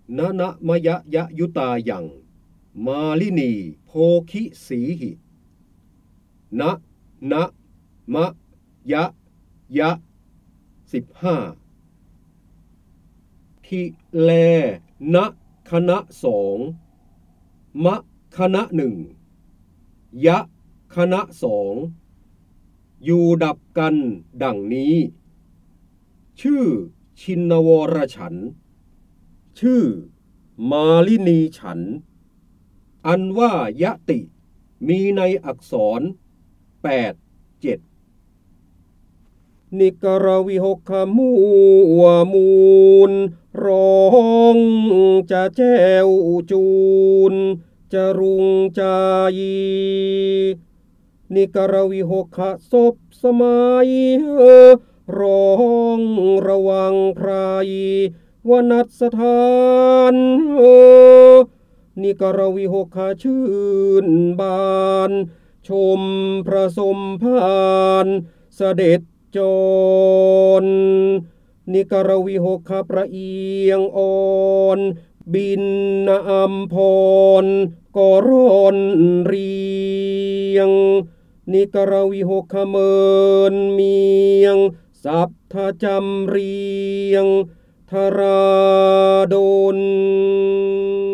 นะนะมะยะยะยุตายังมาลินีโพคิสีหินะนะมะยะยะ15ทิแลนะคณะ2มะคณะ1ยะคณะ2อยู่ดับกันดังนี้ชื่อชินวรฉันท์ชื่อมาลินีฉันท์อันว่ายะติมีในอักษร8 7นิกรวิหกขมูวมูลร้องจะแจ้วจูนจะรุงใจนิกรวิหกขศพสมัยร้องระวังไพรวนัสถานนิกรวิหกขชื่นบานชมพระสมภารเสด็จจรนิกรวิหกขประเอียงอ่อนบินนาอัมพรก็ร้อนเรียงนิกรวิหกขเมินเมียงสัพทจำเรียงธราดล